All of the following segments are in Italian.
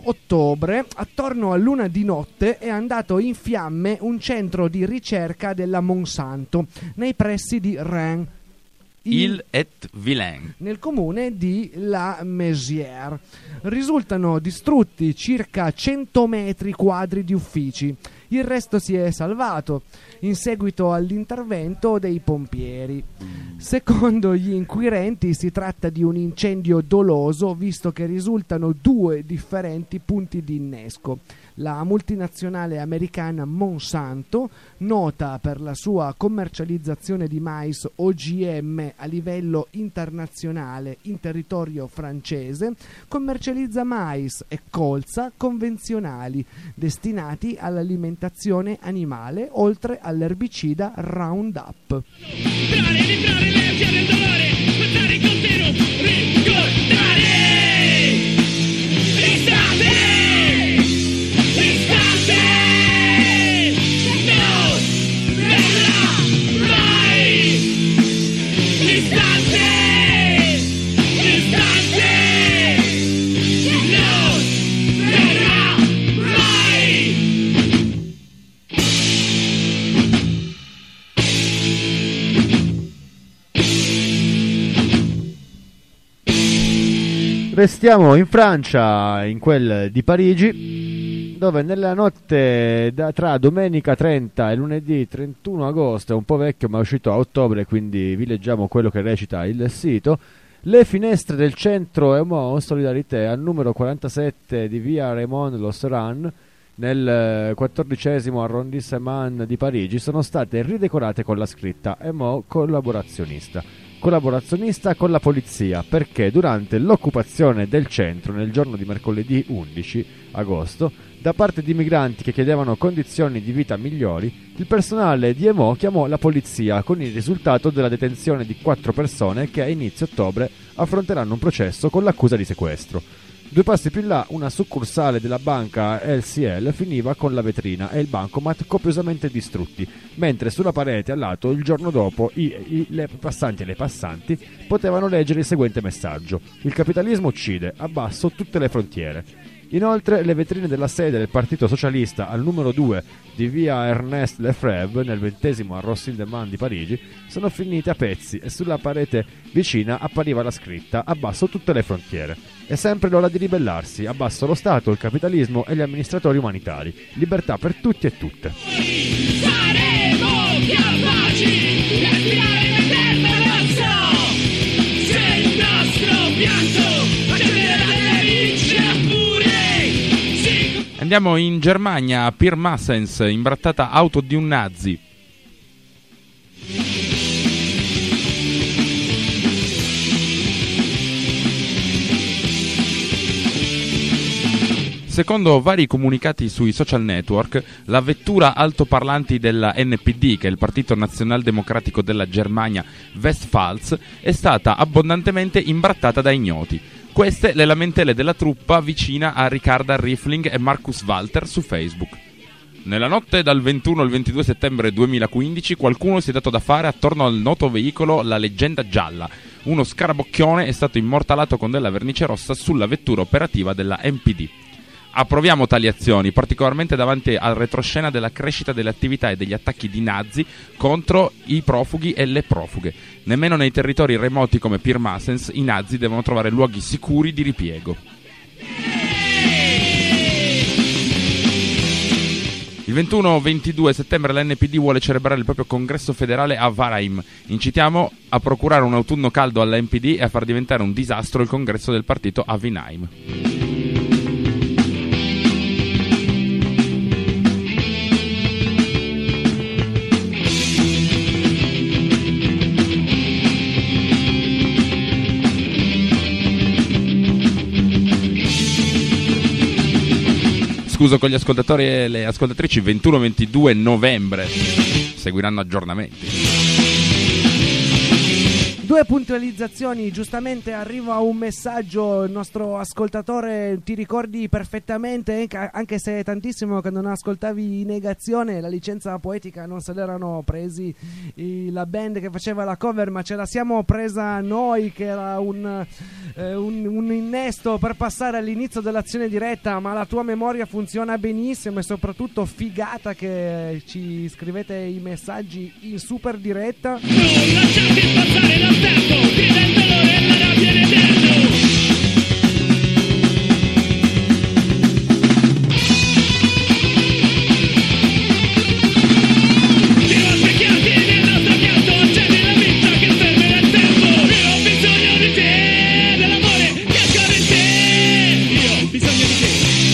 ottobre, attorno all'1 di notte, è andato in fiamme un centro di ricerca della Monsanto nei pressi di Rennes, Ille-et-Vilaine, nel comune di La Mesière. Risultano distrutti circa 100 metri quadri di uffici. Il resto si è salvato in seguito all'intervento dei pompieri. Secondo gli inquirenti si tratta di un incendio doloso, visto che risultano 2 differenti punti di innesco. La multinazionale americana Monsanto, nota per la sua commercializzazione di mais OGM a livello internazionale in territorio francese, commercializza mais e colza convenzionali destinati all'alimentazione animale, oltre all'erbicida Roundup. Vibrare l'energia del dolore, portare con te, ricordare. Restiamo in Francia, in quel di Parigi, dove nella notte tra domenica 30 e lunedì 31 agosto, è un po' vecchio ma è uscito a ottobre, quindi vi leggiamo quello che recita il sito. Le finestre del centro Emo Solidarité al numero 47 di via Raymond Losseran, nel 14° arrondissement di Parigi, sono state ridecorate con la scritta Emo collaborazionista con la polizia, perché durante l'occupazione del centro nel giorno di mercoledì 11 agosto, da parte di migranti che chiedevano condizioni di vita migliori, il personale di Emo chiamò la polizia, con il risultato della detenzione di 4 persone che a inizio ottobre affronteranno un processo con l'accusa di sequestro. 2 passi più in là, una succursale della banca LCL finiva con la vetrina e il bancomat copiosamente distrutti, mentre sulla parete al lato il giorno dopo le passanti e le passanti potevano leggere il seguente messaggio: il capitalismo uccide, abbasso tutte le frontiere. Inoltre le vetrine della sede del Partito Socialista al numero 2 di via Ernest Lefebvre, nel 20° arrondissement di Parigi, sono finite a pezzi e sulla parete vicina appariva la scritta abbasso tutte le frontiere. È sempre l'ora di ribellarsi, abbasso lo Stato, il capitalismo e gli amministratori umanitari. Libertà per tutti e tutte. Saremo capaci di respirare l'eterno rosso, se il nostro pianto accenderà le vincere pure. Andiamo in Germania, a Pirmasens, imbrattata auto di un nazi. Secondo vari comunicati sui social network, la vettura altoparlanti della NPD, che è il Partito Nazionaldemocratico della Germania Westpfalz, è stata abbondantemente imbrattata da ignoti. Queste le lamentele della truppa vicina a Ricarda Riefling e Markus Walter su Facebook. Nella notte dal 21 al 22 settembre 2015 qualcuno si è dato da fare attorno al noto veicolo La Leggenda Gialla. Uno scarabocchione è stato immortalato con della vernice rossa sulla vettura operativa della NPD. Approviamo tali azioni, particolarmente davanti al retroscena della crescita delle attività e degli attacchi di nazi contro i profughi e le profughe. Nemmeno nei territori remoti come Pirmasens i nazi devono trovare luoghi sicuri di ripiego. Il 21-22 settembre l'NPD vuole celebrare il proprio congresso federale a Weimar. Incitiamo a procurare un autunno caldo alla NPD e a far diventare un disastro il congresso del partito a Weinheim. Scuso con gli ascoltatori e le ascoltatrici, 21-22 novembre seguiranno aggiornamenti. 2 puntualizzazioni, giustamente arriva un messaggio, il nostro ascoltatore, ti ricordi perfettamente, anche se è tantissimo che non ascoltavi Negazione, la licenza poetica non se l'erano presi la band che faceva la cover, ma ce la siamo presa noi, che era un innesto per passare all'inizio dell'azione diretta, ma la tua memoria funziona benissimo e soprattutto figata che ci scrivete i messaggi in super diretta. Non lasciarti passare dal tempo, grida il dolore e la rabbia in eterno. Fino a specchiarti nel nostro pianto, accendi la vita che fermerà il tempo. Io ho bisogno di te, dell'amore che scorre in te. Io ho bisogno di te.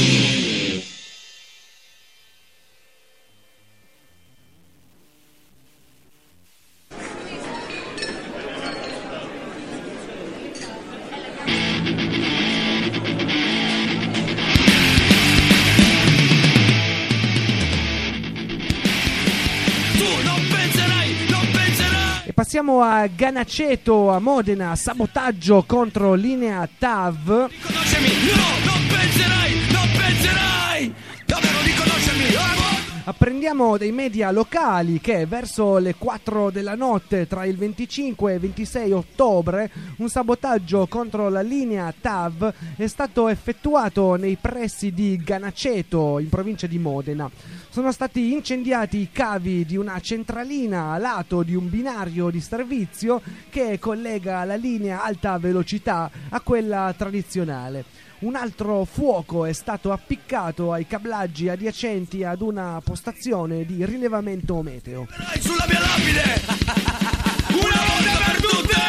Passiamo a Ganaceto, a Modena, sabotaggio contro linea TAV. Conoscimi, no, non penserai davvero di conoscermi. Apprendiamo dei media locali che verso le 4 della notte tra il 25 e il 26 ottobre un sabotaggio contro la linea TAV è stato effettuato nei pressi di Ganaceto, in provincia di Modena. Sono stati incendiati i cavi di una centralina a lato di un binario di servizio che collega la linea alta velocità a quella tradizionale. Un altro fuoco è stato appiccato ai cablaggi adiacenti ad una postazione di rilevamento meteo. Sulla mia lapide, una volta per tutte,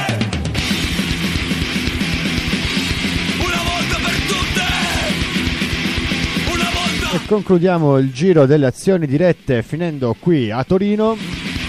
una volta per tutte, una volta. E concludiamo il giro delle azioni dirette finendo qui a Torino,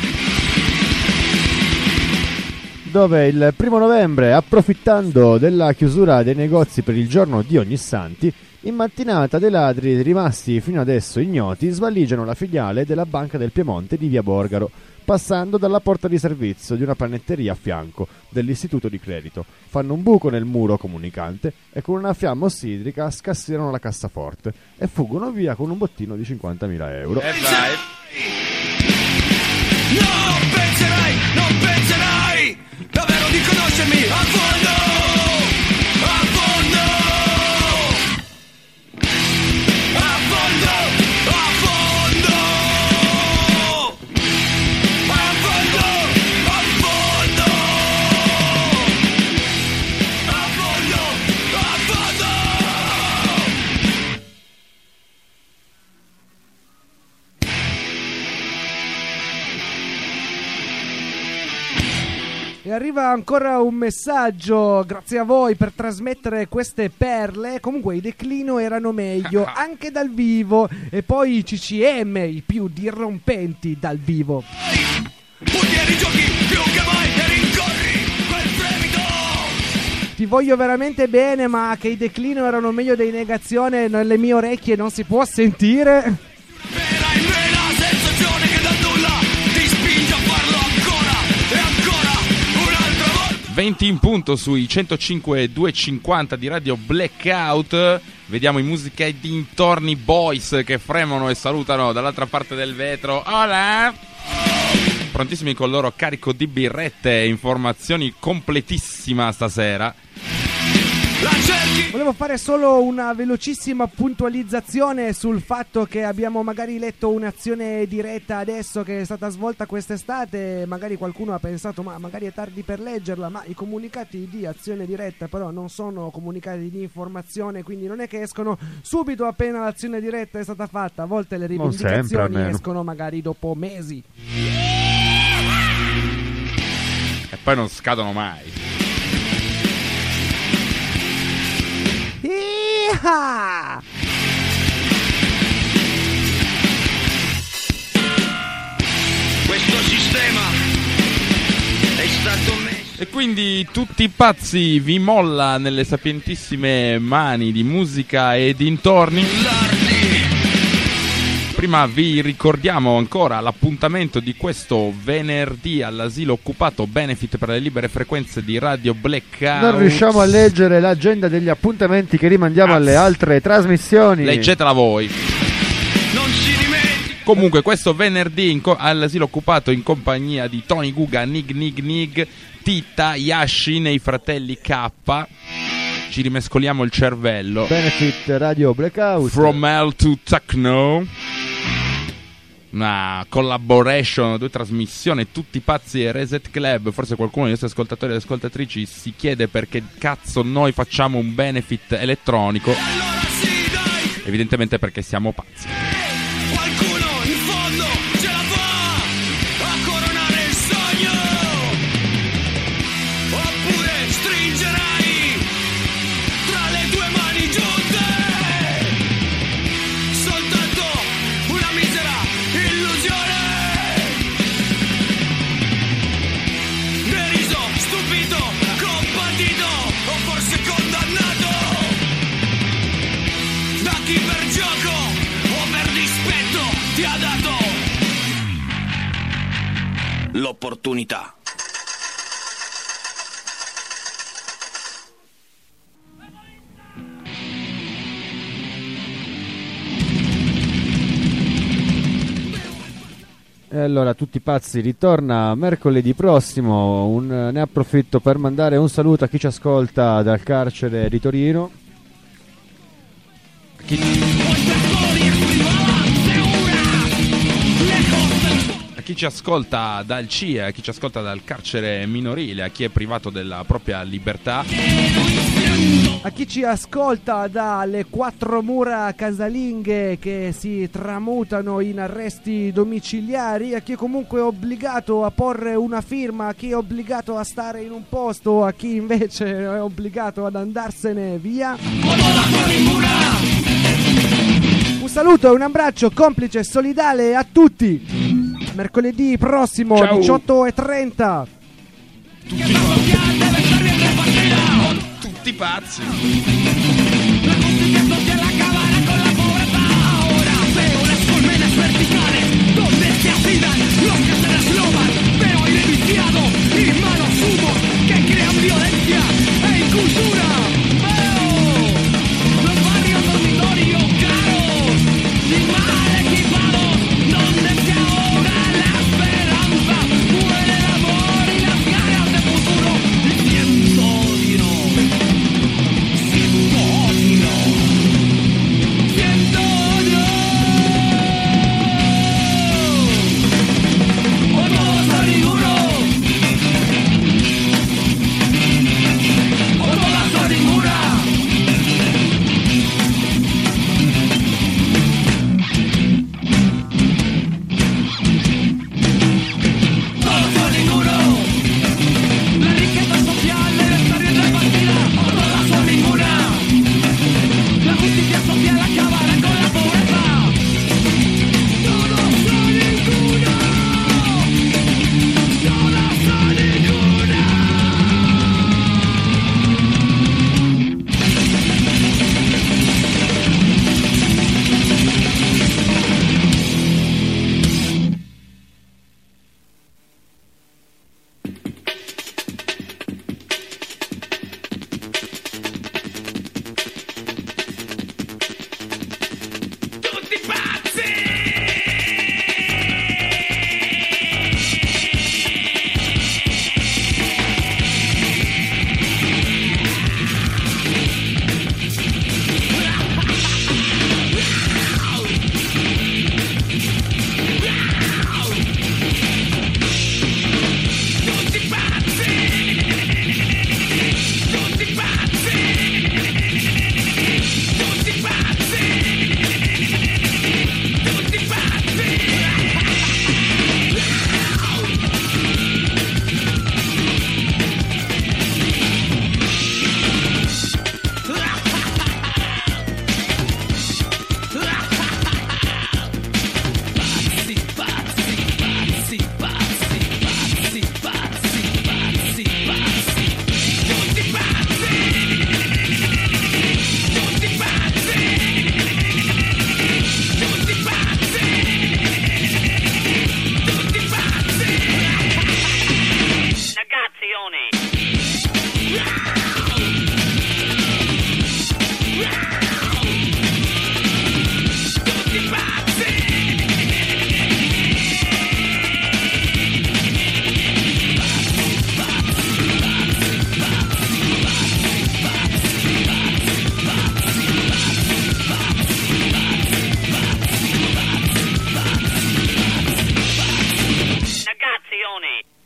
dove il 1 novembre, approfittando della chiusura dei negozi per il giorno di Ognissanti, in mattinata dei ladri rimasti fino adesso ignoti svaliggiano la filiale della Banca del Piemonte di via Borgaro, passando dalla porta di servizio di una panetteria a fianco dell'istituto di credito. Fanno un buco nel muro comunicante e con una fiamma ossidrica scassierano la cassaforte e fuggono via con un bottino di 50.000 euro. Non penserai davvero di conoscermi a fondo, a fondo, a fondo, a fondo, a fondo, a fondo, a fondo, a fondo. E arriva ancora un messaggio, grazie a voi per trasmettere queste perle. Comunque i Declino erano meglio anche dal vivo, e poi i CCM, i più dirrompenti dal vivo. Puglieri giochi più che mai e rincorri quel fremito. Ti voglio veramente bene, ma che i Declino erano meglio dei Negazione nelle mie orecchie non si può sentire. Vera in vena sensazione che da nulla ti spinge a farlo ancora e ancora un'altra volta. 20 in punto sui 105.250 di Radio Blackout. Vediamo i musica e dintorni boys che fremono e salutano dall'altra parte del vetro. Hola! Prontissimi con il loro carico di birrette e informazioni completissima stasera. Volevo fare solo una velocissima puntualizzazione sul fatto che abbiamo magari letto un'azione diretta adesso che è stata svolta quest'estate. Magari qualcuno ha pensato ma magari è tardi per leggerla, ma i comunicati di azione diretta però non sono comunicati di informazione, quindi non è che escono subito appena l'azione diretta è stata fatta. A volte le rivendicazioni escono magari dopo mesi e poi non scadono mai. Iha! Questo sistema è stato messo. E quindi tutti pazzi vi molla nelle sapientissime mani di musica e dintorni. Prima vi ricordiamo ancora l'appuntamento di questo venerdì all'asilo occupato, benefit per le libere frequenze di Radio Blackout. Non riusciamo a leggere l'agenda degli appuntamenti che rimandiamo alle altre trasmissioni. Leggetela voi. Comunque questo venerdì all'asilo occupato in compagnia di Tony Guga, Nig, Tita, Yashin e i fratelli K. Ci rimescoliamo il cervello. Benefit Radio Blackout. From Hell to Techno. Una collaboration, 2 trasmissioni, tutti pazzi e Reset Club. Forse qualcuno dei nostri ascoltatori e ascoltatrici si chiede perché cazzo noi facciamo un benefit elettronico. Evidentemente perché siamo pazzi. Qualcuno in fondo ce la fa a coronare il sogno, oppure stringerai tra le tue mani giunte soltanto una misera illusione, deriso, stupito, compatito o forse condannato da chi per gioco o per dispetto ti ha dato l'opportunità. E allora Tutti Pazzi ritorna mercoledì prossimo. Ne approfitto per mandare un saluto a chi ci ascolta dal carcere di Torino. A chi ci ascolta dal CIE, a chi ci ascolta dal carcere minorile, a chi è privato della propria libertà, A chi ci ascolta dalle 4 mura casalinghe che si tramutano in arresti domiciliari, a chi è comunque obbligato a porre una firma, a chi è obbligato a stare in un posto, a chi invece è obbligato ad andarsene via. Un saluto e un abbraccio complice e solidale a tutti. Mercoledì prossimo, Ciao. 18:30. tutti pazzi. Donde se afilan los que se desloman, pero hay iniciado y malos humos que crean violencia e incultura. Los barrios dormitorios caros y mal equipados, donde se ahoga la esperanza, muere el amor y las ganas de futuro, y siento odio. Berlusconi.